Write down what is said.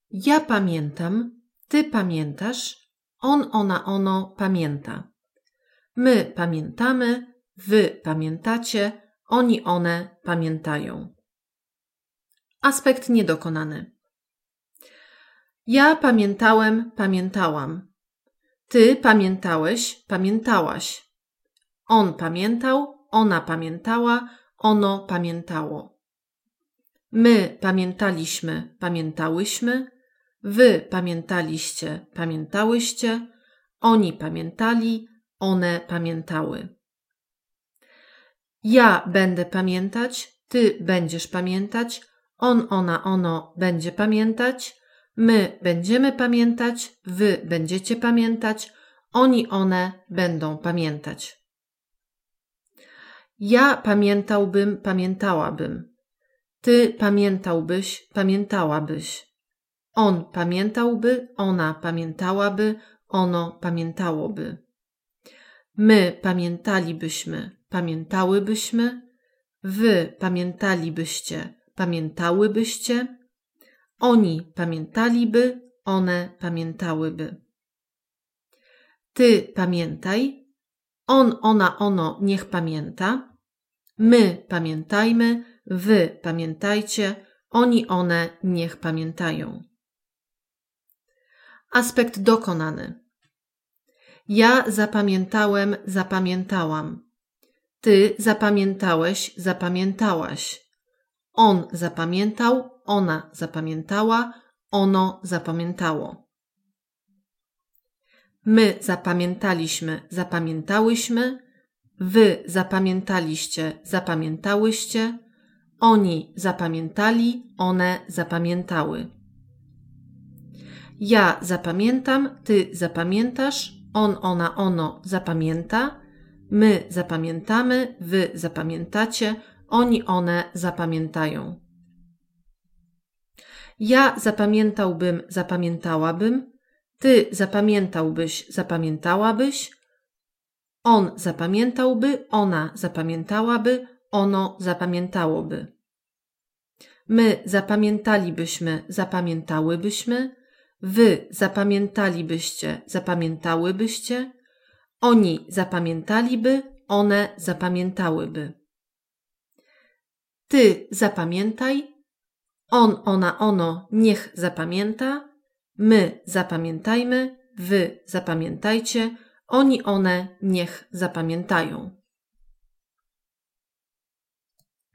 Ja pamiętam, ty pamiętasz, on, ona, ono pamięta. My pamiętamy, wy pamiętacie, oni, one pamiętają. Aspekt niedokonany. Ja pamiętałem, pamiętałam. Ty pamiętałeś, pamiętałaś. On pamiętał, ona pamiętała, ono pamiętało. My pamiętaliśmy, pamiętałyśmy. Wy pamiętaliście, pamiętałyście. Oni pamiętali, one pamiętały. Ja będę pamiętać, ty będziesz pamiętać, on, ona, ono będzie pamiętać, my będziemy pamiętać, wy będziecie pamiętać, oni, one będą pamiętać. Ja pamiętałbym, pamiętałabym. Ty pamiętałbyś, pamiętałabyś. On pamiętałby, ona pamiętałaby, ono pamiętałoby. My pamiętalibyśmy, pamiętałybyśmy. Wy pamiętalibyście, pamiętałybyście. Oni pamiętaliby, one pamiętałyby. Ty pamiętaj. On, ona, ono niech pamięta. My pamiętajmy, wy pamiętajcie, oni, one niech pamiętają. Aspekt dokonany. Ja zapamiętałem, zapamiętałam. Ty zapamiętałeś, zapamiętałaś. On zapamiętał, ona zapamiętała, ono zapamiętało. My zapamiętaliśmy, zapamiętałyśmy. Wy zapamiętaliście, zapamiętałyście. Oni zapamiętali, one zapamiętały. Ja zapamiętam, ty zapamiętasz, on, ona, ono zapamięta. My zapamiętamy, wy zapamiętacie, oni, one zapamiętają. Ja zapamiętałbym, zapamiętałabym. Ty zapamiętałbyś, zapamiętałabyś. On zapamiętałby, ona zapamiętałaby, ono zapamiętałoby. My zapamiętalibyśmy, zapamiętałybyśmy. Wy zapamiętalibyście, zapamiętałybyście. Oni zapamiętaliby, one zapamiętałyby. Ty zapamiętaj. On, ona, ono niech zapamięta. My zapamiętajmy, wy zapamiętajcie. Oni, one niech zapamiętają.